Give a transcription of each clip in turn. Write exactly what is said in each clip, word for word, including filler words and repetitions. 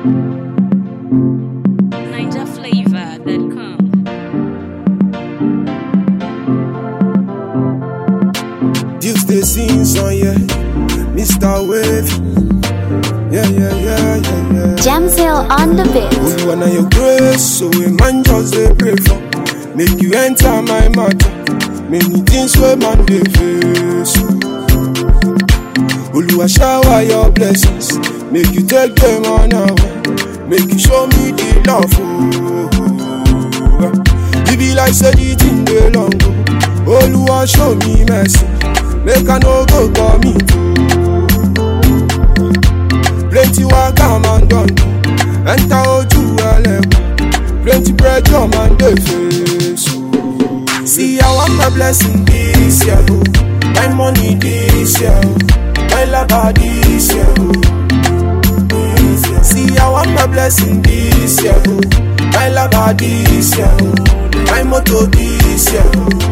Niger Flavor dot com. Dukes the scenes on yeah, Mister Wave. Yeah, yeah, yeah, yeah, yeah. Jamzil on the beat. Oh, you wanna your grace, so a man just a pray for. Make you enter my matter. Many things where man dey face. Oluwa shower your blessings. Make you take them on away. Make you show me the love. Oh, it be like say the thing dey long go. Oluwa show me mercy. Make I no go for me too. Plenty work I'm on done. Enter Oju Eleven. Plenty pressure man dey face. See I want my blessing this year. My money this year. My love this year. See I want my blessing this year. My love this year. My motto this year.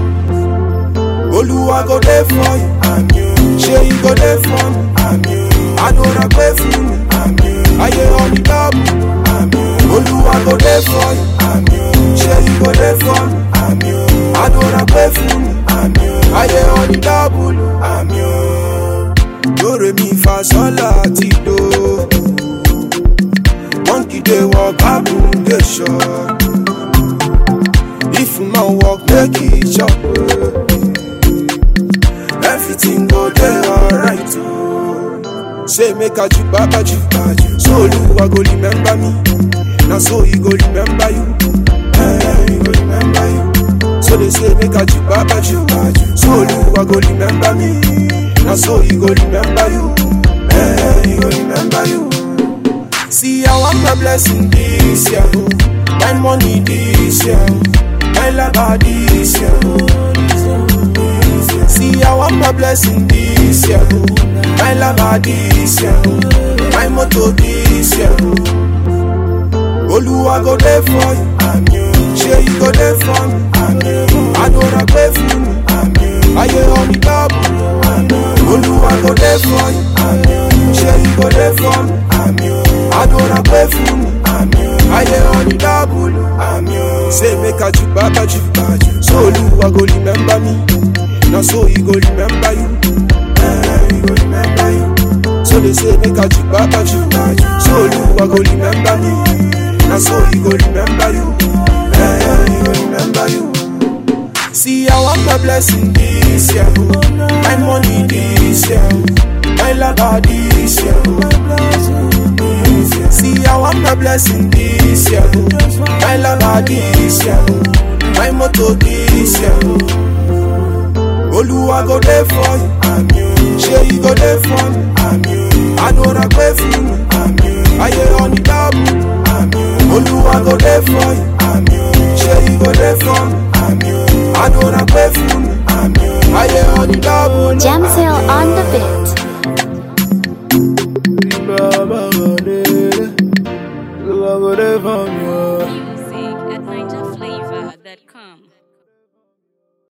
Oluwa go there for you, I'm you. Shey you go there for me, I'm you. I don't rap for me, I'm you. I hear on the double, I'm you. Oluwa go there for you, I'm you. Shey you go there for me, I'm you. I don't rap for me, I'm you. I hear on the double, I'm you. Do re mi fa sol la ti do. Monkey dey walk, baboon dey short. If man walk, make it chop. Everything go there alright. Oh. Say make a juke, baba juke, so Oluwa go remember me. Now so he go remember you. Hey, he go remember you. So they say make a juke, baba juke, so Oluwa go remember me. Now so he go remember you. Hey, he go remember you. See I want my blessing this year. My money this year. My love this year. See, I want my blessing this year. My love this year. My motto this year. Oluwa go there for you, I'm you. Shey you go there for me, I'm you. I don't rap for me, I'm you. I hear on the double, I'm you. Oluwa go there for you, I'm you. Shey you go there for me, I'm you. I don't rap for me, I'm you. I hear on the double, I'm you. Say make a juke, baba juke, so Oluwa go remember me. Now so he go remember you. Eh, he go remember you. So they say make a juke, baba juke, so Oluwa go remember me. Now so he go remember you. Eh, he go remember you. See I want my blessing this year. My money this year. My love this year. See I want my blessing this year. My love this year. My motto this year. Oluwa go there for you, I'm you. Shey you go there for me, I'm you. I don't rap for me, I'm you. I hear on the double, I'm you. Oluwa go there for you, I'm you. Shey you go there for me, I'm you. I don't rap for me, I'm you. I hear on the double. Jamzil on the beat.